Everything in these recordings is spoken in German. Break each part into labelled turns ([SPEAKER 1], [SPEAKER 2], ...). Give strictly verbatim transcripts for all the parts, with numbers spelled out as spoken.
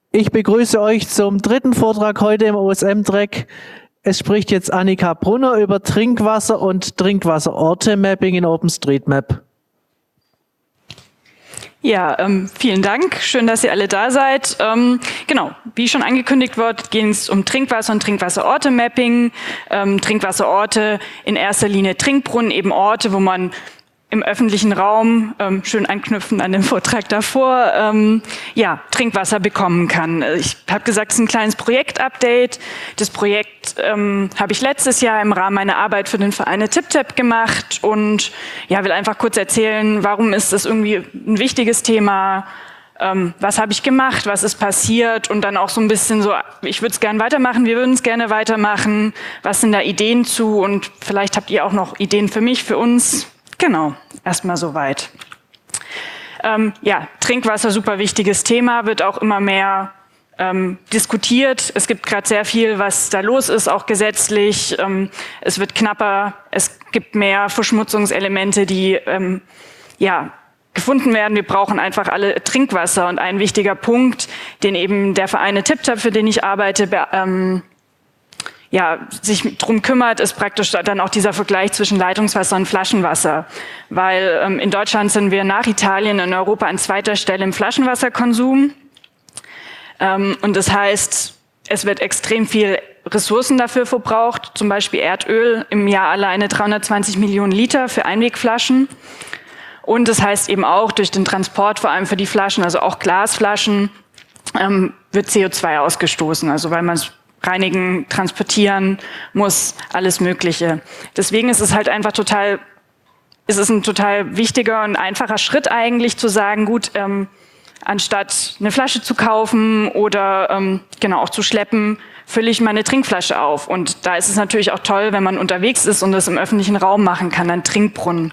[SPEAKER 1] Ich begrüße euch zum dritten Vortrag heute im O S M-Track. Es spricht jetzt Annika Brunner über Trinkwasser und Trinkwasserorte-Mapping in OpenStreetMap.
[SPEAKER 2] Ja, ähm, vielen Dank. Schön, dass ihr alle da seid. Ähm, genau, wie schon angekündigt wird, geht es um Trinkwasser und Trinkwasserorte-Mapping. Ähm, Trinkwasserorte in erster Linie Trinkbrunnen, eben Orte, wo man im öffentlichen Raum, ähm, schön anknüpfen an den Vortrag davor, ähm, ja, Trinkwasser bekommen kann. Ich habe gesagt, es ist ein kleines Projekt-Update. Das Projekt ähm, habe ich letztes Jahr im Rahmen meiner Arbeit für den Verein TipTap gemacht und ja, will einfach kurz erzählen, warum ist das irgendwie ein wichtiges Thema, ähm, was habe ich gemacht, was ist passiert und dann auch so ein bisschen so, ich würde es gerne weitermachen, wir würden es gerne weitermachen, was sind da Ideen zu und vielleicht habt ihr auch noch Ideen für mich, für uns. Genau, erstmal soweit. Ähm, ja, Trinkwasser, super wichtiges Thema, wird auch immer mehr ähm, diskutiert. Es gibt gerade sehr viel, was da los ist, auch gesetzlich. Ähm, es wird knapper, es gibt mehr Verschmutzungselemente, die ähm, ja, gefunden werden. Wir brauchen einfach alle Trinkwasser. Und ein wichtiger Punkt, den eben der Verein TipTap, für den ich arbeite, be ähm, ja, sich drum kümmert, ist praktisch dann auch dieser Vergleich zwischen Leitungswasser und Flaschenwasser. Weil ähm, in Deutschland sind wir nach Italien in Europa an zweiter Stelle im Flaschenwasserkonsum. Ähm, und das heißt, es wird extrem viel Ressourcen dafür verbraucht, zum Beispiel Erdöl, im Jahr alleine dreihundertzwanzig Millionen Liter für Einwegflaschen. Und das heißt eben auch durch den Transport, vor allem für die Flaschen, also auch Glasflaschen, ähm, wird C O zwei ausgestoßen, also weil man es reinigen, transportieren muss, alles Mögliche. Deswegen ist es halt einfach total, ist es ein total wichtiger und einfacher Schritt eigentlich zu sagen, gut, ähm, anstatt eine Flasche zu kaufen oder ähm, genau auch zu schleppen, fülle ich meine Trinkflasche auf. Und da ist es natürlich auch toll, wenn man unterwegs ist und das im öffentlichen Raum machen kann, ein Trinkbrunnen.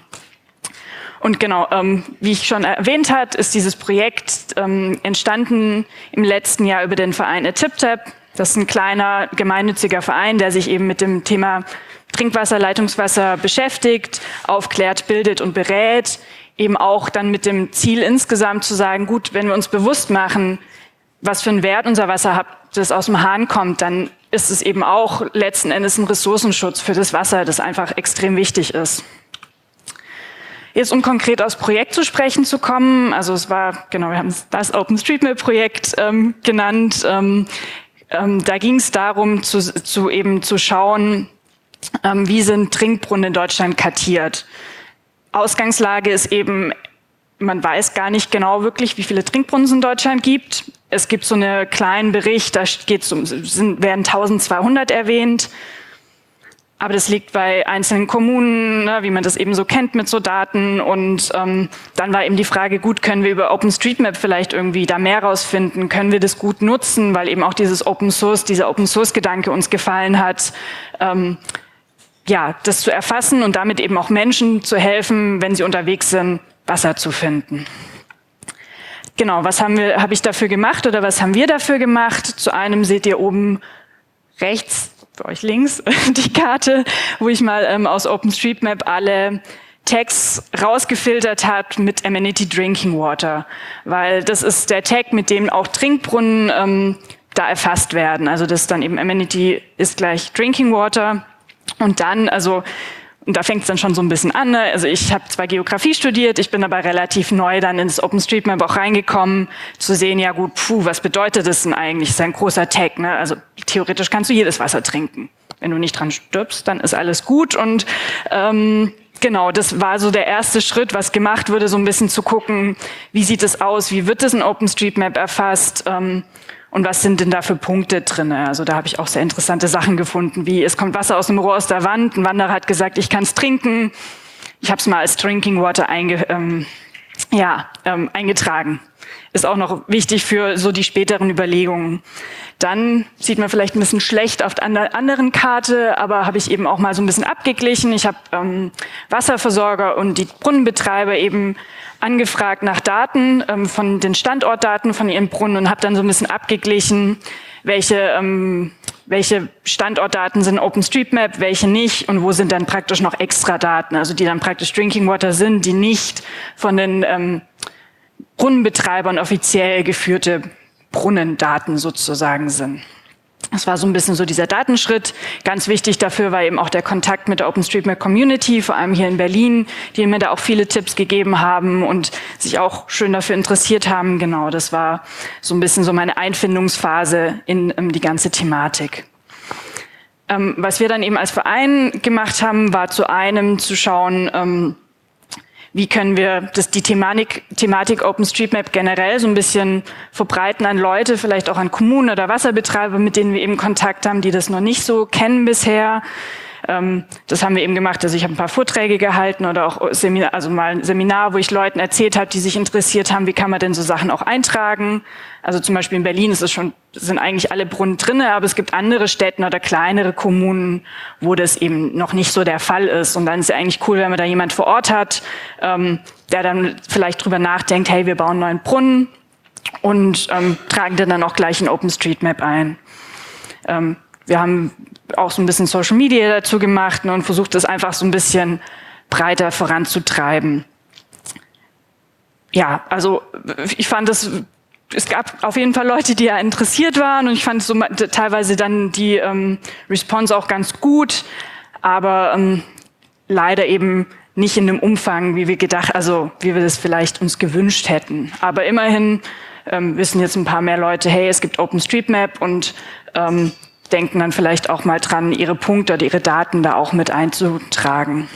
[SPEAKER 2] Und genau, ähm, wie ich schon erwähnt habe, ist dieses Projekt ähm, entstanden im letzten Jahr über den Verein TipTap. Das ist ein kleiner gemeinnütziger Verein, der sich eben mit dem Thema Trinkwasser, Leitungswasser beschäftigt, aufklärt, bildet und berät. Eben auch dann mit dem Ziel insgesamt zu sagen, gut, wenn wir uns bewusst machen, was für einen Wert unser Wasser hat, das aus dem Hahn kommt, dann ist es eben auch letzten Endes ein Ressourcenschutz für das Wasser, das einfach extrem wichtig ist. Jetzt, um konkret aufs Projekt zu sprechen zu kommen, also es war, genau, wir haben das OpenStreetMap-Projekt ähm, genannt. Ähm, ähm, da ging es darum, zu, zu eben zu schauen, ähm, wie sind Trinkbrunnen in Deutschland kartiert. Ausgangslage ist eben, man weiß gar nicht genau wirklich, wie viele Trinkbrunnen es in Deutschland gibt. Es gibt so einen kleinen Bericht, da geht's um, sind, werden eintausendzweihundert erwähnt. Aber das liegt bei einzelnen Kommunen, ne, wie man das eben so kennt mit so Daten. Und ähm, dann war eben die Frage, gut, können wir über OpenStreetMap vielleicht irgendwie da mehr rausfinden? Können wir das gut nutzen, weil eben auch dieses Open Source, dieser Open Source Gedanke uns gefallen hat, ähm, ja, das zu erfassen und damit eben auch Menschen zu helfen, wenn sie unterwegs sind, Wasser zu finden. Genau, was haben wir, habe ich dafür gemacht oder was haben wir dafür gemacht? Zu einem seht ihr oben rechts, bei euch links, die Karte, wo ich mal ähm, aus OpenStreetMap alle Tags rausgefiltert habe mit Amenity Drinking Water, weil das ist der Tag, mit dem auch Trinkbrunnen ähm, da erfasst werden. Also das dann eben Amenity ist gleich Drinking Water und dann, also und da fängt es dann schon so ein bisschen an. Ne? Also ich habe zwar Geografie studiert, ich bin aber relativ neu dann ins OpenStreetMap auch reingekommen, zu sehen, ja gut, puh, was bedeutet das denn eigentlich? Das ist ein großer Tag. Ne? Also theoretisch kannst du jedes Wasser trinken. Wenn du nicht dran stirbst, dann ist alles gut. Und ähm, genau, das war so der erste Schritt, was gemacht wurde, so ein bisschen zu gucken, wie sieht es aus, wie wird es in OpenStreetMap erfasst, ähm, und was sind denn da für Punkte drin? Also da habe ich auch sehr interessante Sachen gefunden, wie es kommt Wasser aus dem Rohr aus der Wand. Ein Wanderer hat gesagt, ich kann es trinken. Ich habe es mal als Drinking Water einge, ähm, ja, ähm, eingetragen. Ist auch noch wichtig für so die späteren Überlegungen. Dann sieht man vielleicht ein bisschen schlecht auf der anderen Karte, aber habe ich eben auch mal so ein bisschen abgeglichen. Ich habe ähm, Wasserversorger und die Brunnenbetreiber eben angefragt nach Daten, ähm, von den Standortdaten von ihren Brunnen und habe dann so ein bisschen abgeglichen, welche, ähm, welche Standortdaten sind OpenStreetMap, welche nicht und wo sind dann praktisch noch extra Daten, also die dann praktisch Drinking Water sind, die nicht von den ähm, Brunnenbetreibern offiziell geführte Brunnendaten sozusagen sind. Das war so ein bisschen so dieser Datenschritt. Ganz wichtig dafür war eben auch der Kontakt mit der OpenStreetMap Community, vor allem hier in Berlin, die mir da auch viele Tipps gegeben haben und sich auch schön dafür interessiert haben. Genau, das war so ein bisschen so meine Einfindungsphase in ähm, die ganze Thematik. Ähm, was wir dann eben als Verein gemacht haben, war zu einem zu schauen, ähm, wie können wir das, die Thematik, Thematik OpenStreetMap generell so ein bisschen verbreiten an Leute, vielleicht auch an Kommunen oder Wasserbetreiber, mit denen wir eben Kontakt haben, die das noch nicht so kennen bisher. Ähm, das haben wir eben gemacht. Also ich habe ein paar Vorträge gehalten oder auch Seminar, also mal ein Seminar, wo ich Leuten erzählt habe, die sich interessiert haben, wie kann man denn so Sachen auch eintragen. Also zum Beispiel in Berlin ist es schon, sind eigentlich alle Brunnen drinne, aber es gibt andere Städte oder kleinere Kommunen, wo das eben noch nicht so der Fall ist. Und dann ist es ja eigentlich cool, wenn man da jemand vor Ort hat, ähm, der dann vielleicht drüber nachdenkt, hey, wir bauen einen neuen Brunnen und ähm, tragen den dann auch gleich in OpenStreetMap ein. Ähm, wir haben auch so ein bisschen Social Media dazu gemacht, ne, und versucht das einfach so ein bisschen breiter voranzutreiben. Ja, also ich fand das, es gab auf jeden Fall Leute, die ja interessiert waren und ich fand so teilweise dann die ähm, Response auch ganz gut, aber ähm, leider eben nicht in dem Umfang, wie wir gedacht, also wie wir das vielleicht uns gewünscht hätten. Aber immerhin ähm, wissen jetzt ein paar mehr Leute, hey, es gibt OpenStreetMap und ähm, denken dann vielleicht auch mal dran, ihre Punkte oder ihre Daten da auch mit einzutragen.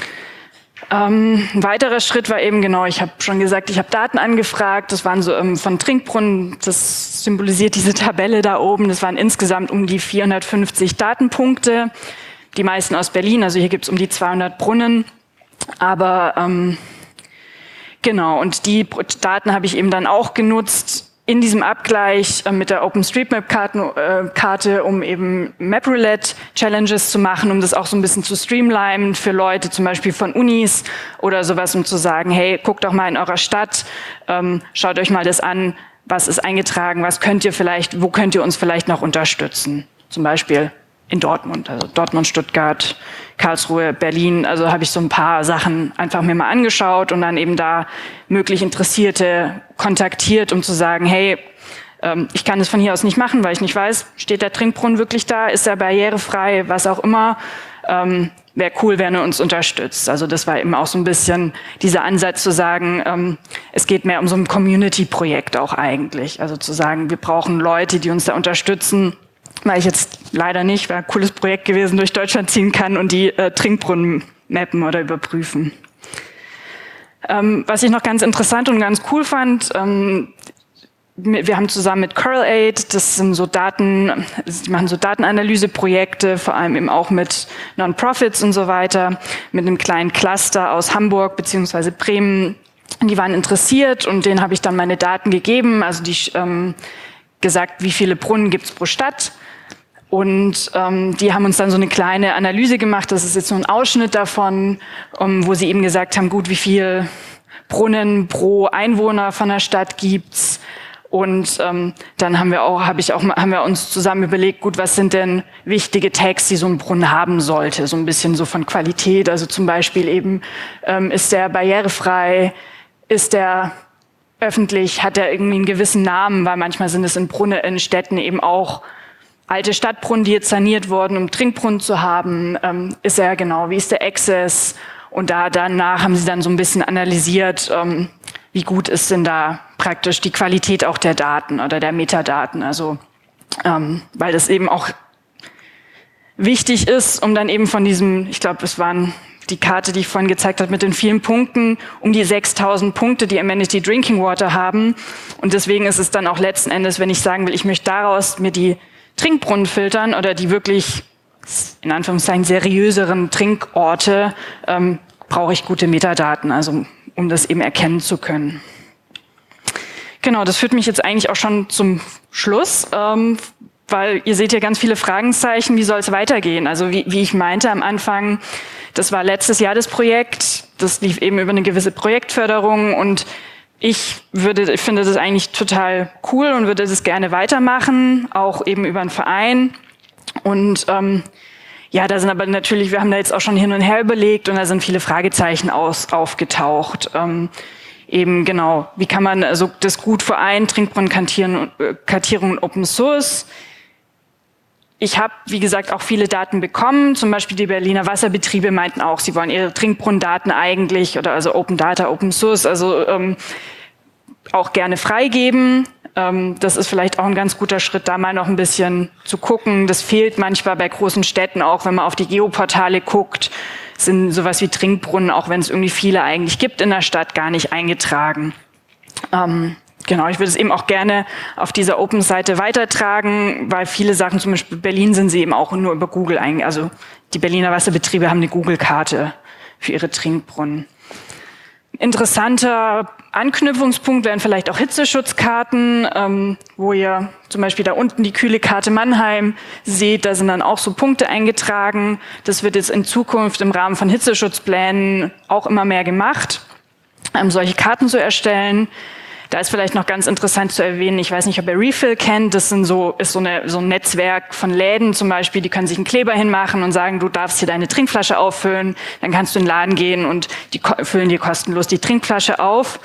[SPEAKER 2] Ähm, ein weiterer Schritt war eben, genau, ich habe schon gesagt, ich habe Daten angefragt, das waren so ähm, von Trinkbrunnen, das symbolisiert diese Tabelle da oben, das waren insgesamt um die vierhundertfünfzig Datenpunkte, die meisten aus Berlin, also hier gibt es um die zweihundert Brunnen, aber ähm, genau, und die Daten habe ich eben dann auch genutzt, in diesem Abgleich äh, mit der OpenStreetMap-Karte, äh, Karte, um eben MapRoulette-Challenges zu machen, um das auch so ein bisschen zu streamlinen für Leute, zum Beispiel von Unis oder sowas, um zu sagen, hey, guckt doch mal in eurer Stadt, ähm, schaut euch mal das an, was ist eingetragen, was könnt ihr vielleicht, wo könnt ihr uns vielleicht noch unterstützen? Zum Beispiel in Dortmund, also Dortmund, Stuttgart, Karlsruhe, Berlin, also habe ich so ein paar Sachen einfach mir mal angeschaut und dann eben da möglich Interessierte kontaktiert, um zu sagen, hey, ähm, ich kann das von hier aus nicht machen, weil ich nicht weiß, steht der Trinkbrunnen wirklich da, ist er barrierefrei, was auch immer, ähm, wäre cool, wenn er uns unterstützt. Also das war eben auch so ein bisschen dieser Ansatz zu sagen, ähm, es geht mehr um so ein Community-Projekt auch eigentlich, also zu sagen, wir brauchen Leute, die uns da unterstützen, weil ich jetzt leider nicht, wäre ein cooles Projekt gewesen, durch Deutschland ziehen kann und die äh, Trinkbrunnen mappen oder überprüfen. Ähm, was ich noch ganz interessant und ganz cool fand, ähm, wir haben zusammen mit CoralAid, das sind so Daten, die machen so Datenanalyseprojekte, vor allem eben auch mit Non-Profits und so weiter, mit einem kleinen Cluster aus Hamburg beziehungsweise Bremen. Die waren interessiert und denen habe ich dann meine Daten gegeben, also die ähm, gesagt, wie viele Brunnen gibt's pro Stadt. Und ähm, die haben uns dann so eine kleine Analyse gemacht, das ist jetzt so ein Ausschnitt davon, um, wo sie eben gesagt haben, gut, wie viel Brunnen pro Einwohner von der Stadt gibt's. Und ähm, dann haben wir auch, habe ich auch, haben wir uns zusammen überlegt, gut, was sind denn wichtige Tags, die so ein Brunnen haben sollte, so ein bisschen so von Qualität. Also zum Beispiel eben, ähm, ist der barrierefrei, ist der öffentlich, hat er irgendwie einen gewissen Namen, weil manchmal sind es in Brunnen in Städten eben auch alte Stadtbrunnen, die jetzt saniert wurden, um Trinkbrunnen zu haben, ähm, ist er genau, wie ist der Access? Und da danach haben sie dann so ein bisschen analysiert, ähm, wie gut ist denn da praktisch die Qualität auch der Daten oder der Metadaten. Also ähm, weil das eben auch wichtig ist, um dann eben von diesem, ich glaube, es waren die Karte, die ich vorhin gezeigt habe, mit den vielen Punkten, um die sechstausend Punkte, die Amenity Drinking Water haben. Und deswegen ist es dann auch letzten Endes, wenn ich sagen will, ich möchte daraus mir die Trinkbrunnen filtern oder die wirklich, in Anführungszeichen, seriöseren Trinkorte, ähm, brauche ich gute Metadaten, also um das eben erkennen zu können. Genau, das führt mich jetzt eigentlich auch schon zum Schluss, ähm, weil ihr seht hier ganz viele Fragezeichen, wie soll es weitergehen? Also wie, wie ich meinte am Anfang, das war letztes Jahr das Projekt, das lief eben über eine gewisse Projektförderung und ich würde, ich finde das eigentlich total cool und würde das gerne weitermachen, auch eben über einen Verein. Und ähm, ja, da sind aber natürlich, wir haben da jetzt auch schon hin und her überlegt und da sind viele Fragezeichen aus, aufgetaucht. Ähm, eben genau, wie kann man also das gut vereinen, Trinkbrunnenkartierung und Open Source. Ich habe, wie gesagt, auch viele Daten bekommen. Zum Beispiel die Berliner Wasserbetriebe meinten auch, sie wollen ihre Trinkbrunnendaten eigentlich, oder also Open Data, Open Source, also ähm, auch gerne freigeben. Ähm, das ist vielleicht auch ein ganz guter Schritt, da mal noch ein bisschen zu gucken. Das fehlt manchmal bei großen Städten auch, wenn man auf die Geoportale guckt, sind sowas wie Trinkbrunnen, auch wenn es irgendwie viele eigentlich gibt in der Stadt, gar nicht eingetragen. Ähm, Genau, ich würde es eben auch gerne auf dieser Open-Seite weitertragen, weil viele Sachen, zum Beispiel Berlin, sind sie eben auch nur über Google eingegangen. Also die Berliner Wasserbetriebe haben eine Google-Karte für ihre Trinkbrunnen. Interessanter Anknüpfungspunkt wären vielleicht auch Hitzeschutzkarten, ähm, wo ihr zum Beispiel da unten die kühle Karte Mannheim seht, da sind dann auch so Punkte eingetragen. Das wird jetzt in Zukunft im Rahmen von Hitzeschutzplänen auch immer mehr gemacht, ähm, solche Karten zu erstellen. Da ist vielleicht noch ganz interessant zu erwähnen, ich weiß nicht, ob ihr Refill kennt, das sind so, ist so, eine, so ein Netzwerk von Läden zum Beispiel, die können sich einen Kleber hinmachen und sagen, du darfst hier deine Trinkflasche auffüllen, dann kannst du in den Laden gehen und die füllen dir kostenlos die Trinkflasche auf.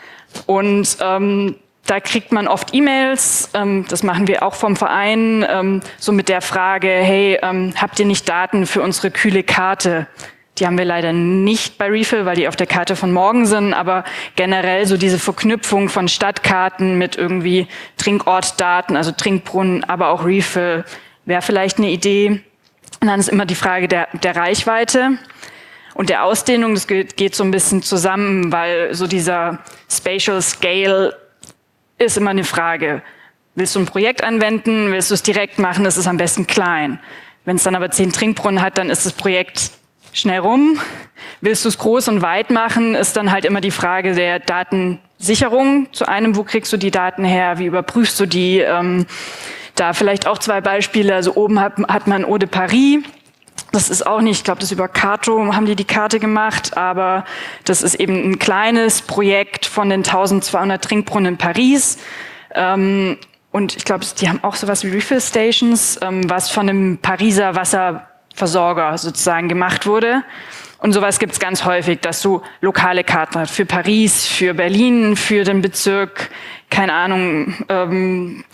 [SPEAKER 2] Und ähm, da kriegt man oft E-Mails, ähm, das machen wir auch vom Verein, ähm, so mit der Frage, hey, ähm, habt ihr nicht Daten für unsere kühle Karte? Die haben wir leider nicht bei Refill, weil die auf der Karte von morgen sind, aber generell so diese Verknüpfung von Stadtkarten mit irgendwie Trinkortdaten, also Trinkbrunnen, aber auch Refill, wäre vielleicht eine Idee. Und dann ist immer die Frage der, der Reichweite und der Ausdehnung. Das geht, geht so ein bisschen zusammen, weil so dieser Spatial Scale ist immer eine Frage. Willst du ein Projekt anwenden? Willst du es direkt machen? Das ist am besten klein. Wenn es dann aber zehn Trinkbrunnen hat, dann ist das Projekt schnell rum. Willst du es groß und weit machen, ist dann halt immer die Frage der Datensicherung. Zu einem, wo kriegst du die Daten her? Wie überprüfst du die? Ähm, da vielleicht auch zwei Beispiele. Also oben hat, hat man Eau de Paris. Das ist auch nicht, ich glaube, das über Kato haben die die Karte gemacht, aber das ist eben ein kleines Projekt von den eintausendzweihundert Trinkbrunnen in Paris. Ähm, und ich glaube, die haben auch sowas wie Refill Stations, ähm, was von einem Pariser Wasserversorger sozusagen gemacht wurde. Und sowas gibt's ganz häufig, dass du lokale Karten hast für Paris, für Berlin, für den Bezirk, keine Ahnung, ähm,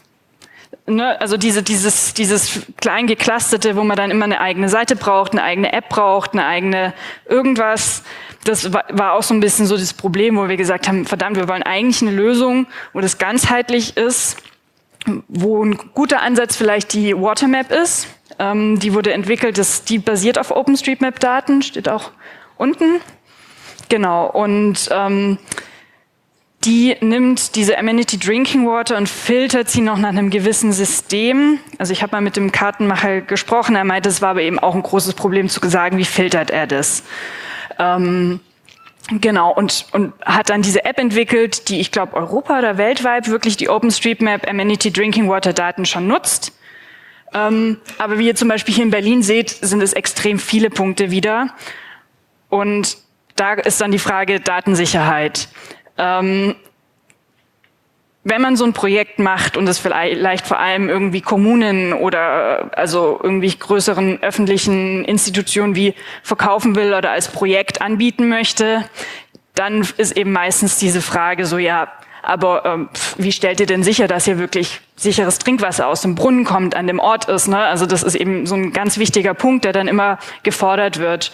[SPEAKER 2] ne, also diese, dieses, dieses klein geclusterte, wo man dann immer eine eigene Seite braucht, eine eigene App braucht, eine eigene irgendwas. Das war, war auch so ein bisschen so das Problem, wo wir gesagt haben, verdammt, wir wollen eigentlich eine Lösung, wo das ganzheitlich ist, wo ein guter Ansatz vielleicht die Watermap ist. Ähm, die wurde entwickelt, das, die basiert auf OpenStreetMap-Daten, steht auch unten. Genau, und ähm, die nimmt diese Amenity Drinking Water und filtert sie noch nach einem gewissen System. Also ich habe mal mit dem Kartenmacher gesprochen, er meinte, es war aber eben auch ein großes Problem zu sagen, wie filtert er das. Ähm, genau, und, und hat dann diese App entwickelt, die ich glaube Europa oder weltweit wirklich die OpenStreetMap Amenity Drinking Water Daten schon nutzt. Ähm, aber wie ihr zum Beispiel hier in Berlin seht, sind es extrem viele Punkte wieder. Und da ist dann die Frage Datensicherheit. Ähm, wenn man so ein Projekt macht und es vielleicht vor allem irgendwie Kommunen oder also irgendwie größeren öffentlichen Institutionen wie verkaufen will oder als Projekt anbieten möchte, dann ist eben meistens diese Frage so, ja, aber ähm, wie stellt ihr denn sicher, dass hier wirklich sicheres Trinkwasser aus dem Brunnen kommt, an dem Ort ist, ne? Also das ist eben so ein ganz wichtiger Punkt, der dann immer gefordert wird.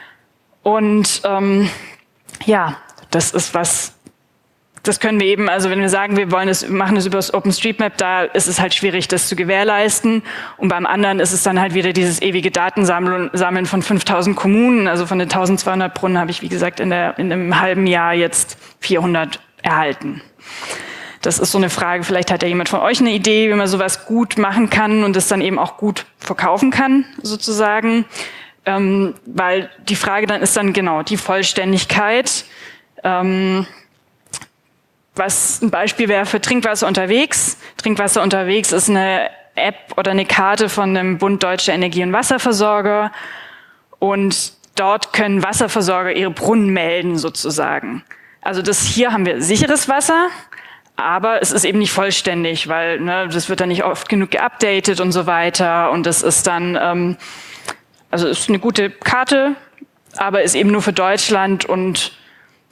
[SPEAKER 2] Und ähm, ja, das ist was, das können wir eben, also wenn wir sagen, wir wollen es, machen es über das OpenStreetMap, da ist es halt schwierig, das zu gewährleisten. Und beim anderen ist es dann halt wieder dieses ewige Datensammeln Sammeln von fünftausend Kommunen. Also von den eintausendzweihundert Brunnen habe ich, wie gesagt, in, der, in einem halben Jahr jetzt vierhundert erhalten. Das ist so eine Frage, vielleicht hat ja jemand von euch eine Idee, wie man sowas gut machen kann und es dann eben auch gut verkaufen kann, sozusagen. Ähm, weil die Frage dann ist dann genau die Vollständigkeit. Ähm, was ein Beispiel wäre für Trinkwasser unterwegs. Trinkwasser unterwegs ist eine App oder eine Karte von dem Bund Deutscher Energie- und Wasserversorger. Und dort können Wasserversorger ihre Brunnen melden, sozusagen. Also das hier haben wir sicheres Wasser, aber es ist eben nicht vollständig, weil ne, das wird dann nicht oft genug geupdatet und so weiter. Und das ist dann, ähm, also ist eine gute Karte, aber ist eben nur für Deutschland und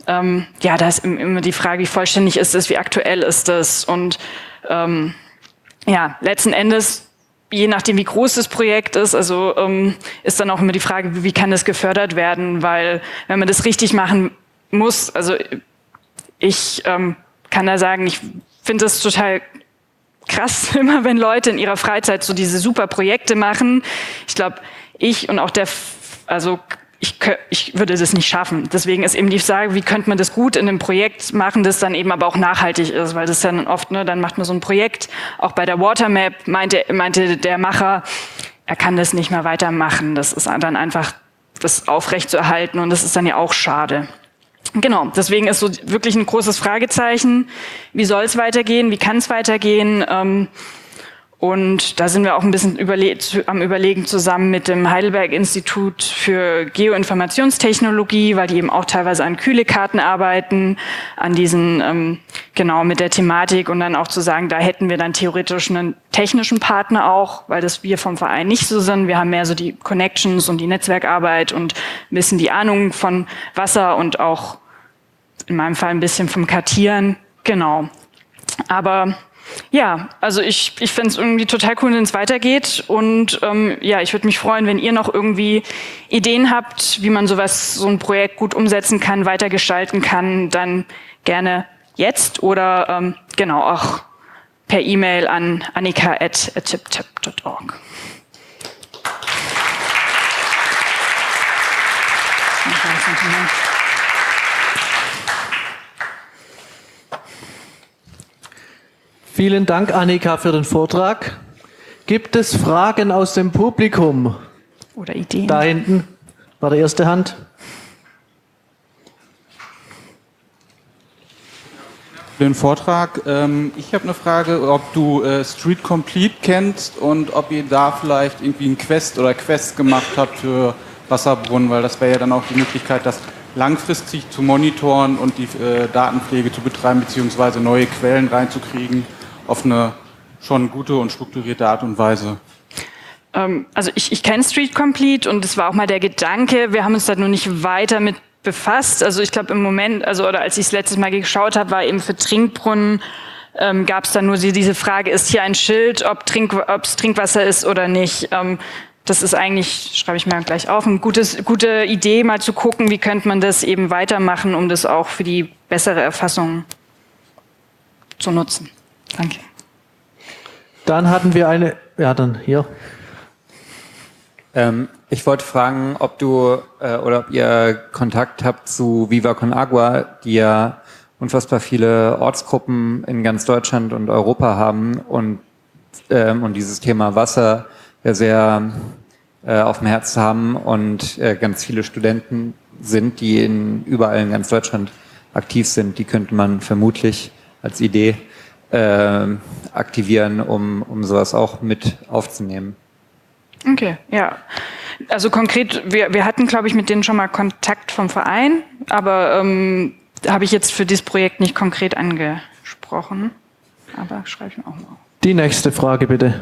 [SPEAKER 2] ähm, ja, da ist immer die Frage, wie vollständig ist es, wie aktuell ist es und ähm, ja, letzten Endes, je nachdem, wie groß das Projekt ist, also ähm, ist dann auch immer die Frage, wie, wie kann das gefördert werden, weil wenn man das richtig machen muss, also ich ähm, kann da sagen, ich finde es total krass, immer wenn Leute in ihrer Freizeit so diese super Projekte machen. Ich glaube, ich und auch der, also ich, ich würde das nicht schaffen. Deswegen ist eben die Frage, wie könnte man das gut in einem Projekt machen, das dann eben aber auch nachhaltig ist, weil das dann oft, ne, dann macht man so ein Projekt. Auch bei der Watermap meinte, meinte der Macher, er kann das nicht mehr weitermachen. Das ist dann einfach, das aufrechtzuerhalten und das ist dann ja auch schade. Genau, deswegen ist so wirklich ein großes Fragezeichen. Wie soll es weitergehen? Wie kann es weitergehen? Ähm, und da sind wir auch ein bisschen überle- am Überlegen zusammen mit dem Heidelberg-Institut für Geoinformationstechnologie, weil die eben auch teilweise an Kühlekarten arbeiten, an diesen, ähm, genau, mit der Thematik und dann auch zu sagen, da hätten wir dann theoretisch einen technischen Partner auch, weil das wir vom Verein nicht so sind. Wir haben mehr so die Connections und die Netzwerkarbeit und ein bisschen die Ahnung von Wasser und auch in meinem Fall ein bisschen vom Kartieren, genau. Aber ja, also ich, ich fände es irgendwie total cool, wenn es weitergeht und ähm, ja, ich würde mich freuen, wenn ihr noch irgendwie Ideen habt, wie man sowas, so ein Projekt gut umsetzen kann, weitergestalten kann, dann gerne jetzt oder ähm, genau auch per E-Mail an annika at tiptip dot org.
[SPEAKER 1] Vielen Dank, Annika, für den Vortrag. Gibt es Fragen aus dem Publikum?
[SPEAKER 2] Oder Ideen?
[SPEAKER 1] Da hinten war die erste Hand.
[SPEAKER 3] Für den Vortrag. Ähm, ich habe eine Frage, ob du äh, Street Complete kennst und ob ihr da vielleicht irgendwie ein Quest oder Quest gemacht habt für Wasserbrunnen, weil das wäre ja dann auch die Möglichkeit, das langfristig zu monitoren und die äh, Datenpflege zu betreiben, beziehungsweise neue Quellen reinzukriegen auf eine schon gute und strukturierte Art und Weise.
[SPEAKER 2] Ähm, also ich, ich kenne Street Complete und es war auch mal der Gedanke, wir haben uns da nur nicht weiter mit befasst. Also ich glaube im Moment, also oder als ich das letztes Mal geschaut habe, war eben für Trinkbrunnen ähm, gab es dann nur diese Frage, ist hier ein Schild, ob Trink, es Trinkwasser ist oder nicht. Ähm, das ist eigentlich, schreibe ich mir gleich auf, eine gutes, gute Idee, mal zu gucken, wie könnte man das eben weitermachen, um das auch für die bessere Erfassung zu nutzen. Danke.
[SPEAKER 1] Dann hatten wir eine, ja dann hier.
[SPEAKER 4] Ähm, ich wollte fragen, ob du äh, oder ob ihr Kontakt habt zu Viva Con Agua, die ja unfassbar viele Ortsgruppen in ganz Deutschland und Europa haben und, ähm, und dieses Thema Wasser ja sehr äh, auf dem Herzen haben und äh, ganz viele Studenten sind, die in, überall in ganz Deutschland aktiv sind. Die könnte man vermutlich als Idee äh, aktivieren, um, um sowas auch mit aufzunehmen.
[SPEAKER 2] Okay, ja. Also konkret, wir, wir hatten, glaube ich, mit denen schon mal Kontakt vom Verein, aber ähm, habe ich jetzt für dieses Projekt nicht konkret angesprochen. Aber schreibe ich mir auch mal auf.
[SPEAKER 1] Die nächste Frage bitte.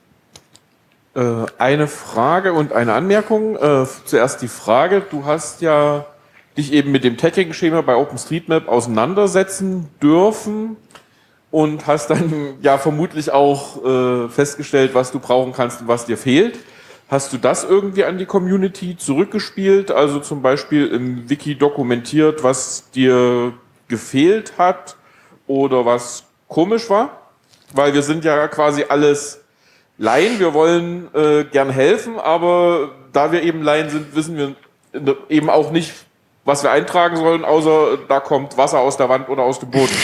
[SPEAKER 5] Äh, eine Frage und eine Anmerkung. Äh, zuerst die Frage. Du hast ja dich eben mit dem Tagging-Schema bei OpenStreetMap auseinandersetzen dürfen und hast dann ja vermutlich auch äh, festgestellt, was du brauchen kannst und was dir fehlt. Hast du das irgendwie an die Community zurückgespielt? Also zum Beispiel im Wiki dokumentiert, was dir gefehlt hat oder was komisch war? Weil wir sind ja quasi alles Laien. Wir wollen äh, gern helfen, aber da wir eben Laien sind, wissen wir eben auch nicht, was wir eintragen sollen, außer da kommt Wasser aus der Wand oder aus dem Boden.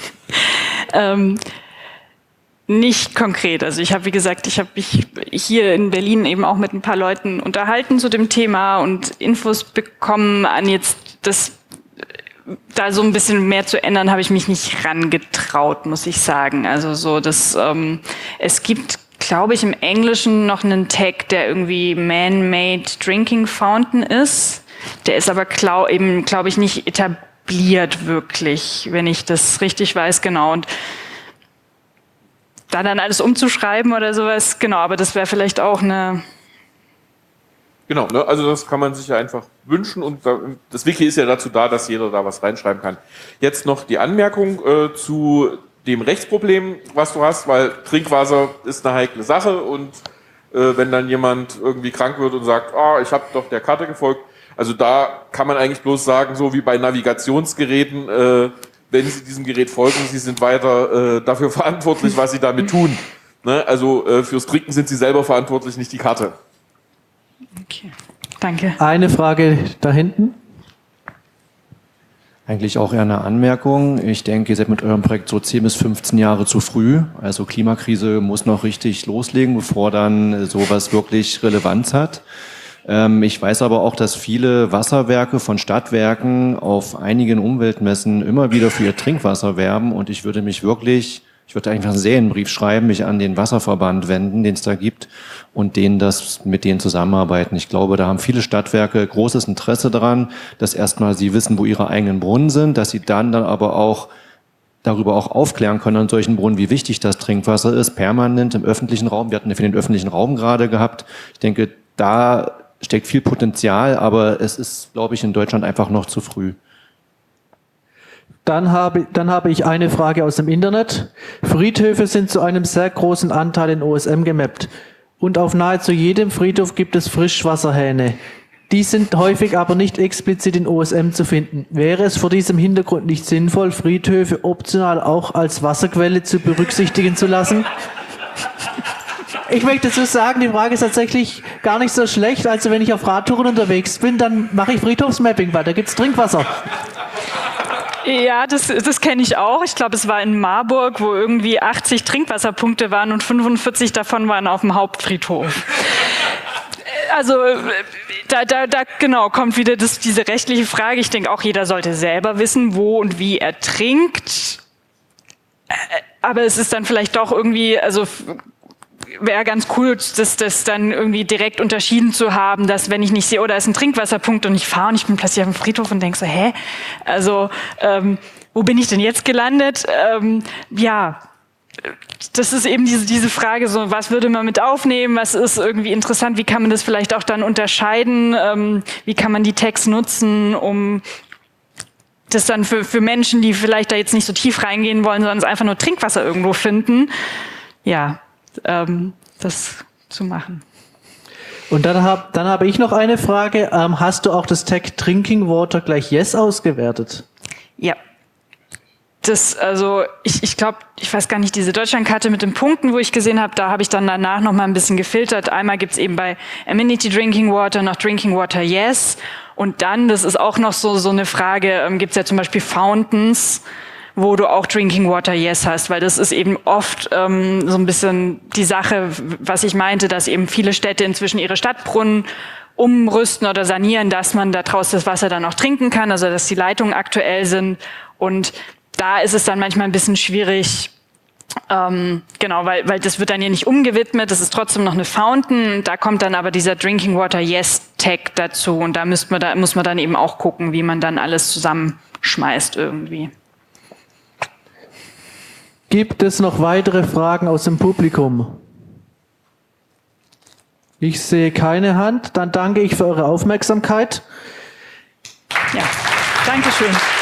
[SPEAKER 2] ähm, nicht konkret. Also ich habe, wie gesagt, ich habe mich hier in Berlin eben auch mit ein paar Leuten unterhalten zu dem Thema und Infos bekommen. An jetzt das da so ein bisschen mehr zu ändern, habe ich mich nicht rangetraut, muss ich sagen. Also so, dass ähm, es gibt, glaube ich, im Englischen noch einen Tag, der irgendwie Man-Made Drinking Fountain ist. Der ist aber klar, eben, glaube ich, nicht etabliert wirklich, wenn ich das richtig weiß, genau. Und da dann alles umzuschreiben oder sowas, genau, aber das wäre vielleicht auch eine
[SPEAKER 5] Genau, ne? Also das kann man sich ja einfach wünschen und da, das Wiki ist ja dazu da, dass jeder da was reinschreiben kann. Jetzt noch die Anmerkung äh, zu dem Rechtsproblem, was du hast, weil Trinkwasser ist eine heikle Sache und äh, wenn dann jemand irgendwie krank wird und sagt, ah, ich habe doch der Karte gefolgt, also da kann man eigentlich bloß sagen, so wie bei Navigationsgeräten, äh, wenn Sie diesem Gerät folgen, Sie sind weiter äh, dafür verantwortlich, was Sie damit tun. Ne? Also äh, fürs Trinken sind Sie selber verantwortlich, nicht die Karte.
[SPEAKER 2] Okay, danke.
[SPEAKER 1] Eine Frage da hinten.
[SPEAKER 6] Eigentlich auch eher eine Anmerkung. Ich denke, ihr seid mit eurem Projekt so zehn bis fünfzehn Jahre zu früh. Also Klimakrise muss noch richtig loslegen, bevor dann sowas wirklich Relevanz hat. Ähm, ich weiß aber auch, dass viele Wasserwerke von Stadtwerken auf einigen Umweltmessen immer wieder für ihr Trinkwasser werben und ich würde mich wirklich, ich würde einfach einen Serienbrief schreiben, mich an den Wasserverband wenden, den es da gibt und denen das mit denen zusammenarbeiten. Ich glaube, da haben viele Stadtwerke großes Interesse daran, dass erstmal sie wissen, wo ihre eigenen Brunnen sind, dass sie dann dann aber auch darüber auch aufklären können an solchen Brunnen, wie wichtig das Trinkwasser ist, permanent im öffentlichen Raum. Wir hatten ja für den öffentlichen Raum gerade gehabt. Ich denke, da steckt viel Potenzial, aber es ist, glaube ich, in Deutschland einfach noch zu früh.
[SPEAKER 1] Dann habe, dann habe ich eine Frage aus dem Internet. Friedhöfe sind zu einem sehr großen Anteil in O S M gemappt. Und auf nahezu jedem Friedhof gibt es Frischwasserhähne. Die sind häufig aber nicht explizit in O S M zu finden. Wäre es vor diesem Hintergrund nicht sinnvoll, Friedhöfe optional auch als Wasserquelle zu berücksichtigen zu lassen? Ich möchte dazu sagen, die Frage ist tatsächlich gar nicht so schlecht. Also wenn ich auf Radtouren unterwegs bin, dann mache ich Friedhofsmapping, weil da gibt's Trinkwasser.
[SPEAKER 2] Ja, das, das kenne ich auch. Ich glaube, es war in Marburg, wo irgendwie achtzig Trinkwasserpunkte waren und fünfundvierzig davon waren auf dem Hauptfriedhof. Also da, da, da genau kommt wieder das, diese rechtliche Frage. Ich denke auch, jeder sollte selber wissen, wo und wie er trinkt. Aber es ist dann vielleicht doch irgendwie, also wäre ganz cool, das, das dann irgendwie direkt unterschieden zu haben, dass wenn ich nicht sehe, oh, da ist ein Trinkwasserpunkt und ich fahre und ich bin plötzlich auf dem Friedhof und denke so, hä? Also, ähm, wo bin ich denn jetzt gelandet? Ähm, ja, das ist eben diese, diese Frage, so, was würde man mit aufnehmen? Was ist irgendwie interessant? Wie kann man das vielleicht auch dann unterscheiden? Ähm, wie kann man die Tags nutzen, um das dann für, für Menschen, die vielleicht da jetzt nicht so tief reingehen wollen, sondern es einfach nur Trinkwasser irgendwo finden, ja, ähm, das zu machen.
[SPEAKER 1] Und dann habe dann hab ich noch eine Frage. Ähm, hast du auch das Tag Drinking Water gleich Yes ausgewertet?
[SPEAKER 2] Ja. Das, also ich, ich glaube, ich weiß gar nicht, diese Deutschlandkarte mit den Punkten, wo ich gesehen habe, da habe ich dann danach noch mal ein bisschen gefiltert. Einmal gibt's eben bei Amenity Drinking Water noch Drinking Water Yes. Und dann, das ist auch noch so, so eine Frage, ähm, gibt's ja zum Beispiel Fountains, wo du auch Drinking Water Yes hast, weil das ist eben oft ähm, so ein bisschen die Sache, was ich meinte, dass eben viele Städte inzwischen ihre Stadtbrunnen umrüsten oder sanieren, dass man da draußen das Wasser dann auch trinken kann, also dass die Leitungen aktuell sind. Und da ist es dann manchmal ein bisschen schwierig, ähm, genau, weil, weil das wird dann ja nicht umgewidmet, das ist trotzdem noch eine Fountain, da kommt dann aber dieser Drinking Water Yes Tag dazu und da, müsst man, da muss man dann eben auch gucken, wie man dann alles zusammenschmeißt irgendwie.
[SPEAKER 1] Gibt es noch weitere Fragen aus dem Publikum? Ich sehe keine Hand. Dann danke ich für eure Aufmerksamkeit.
[SPEAKER 2] Ja, danke schön.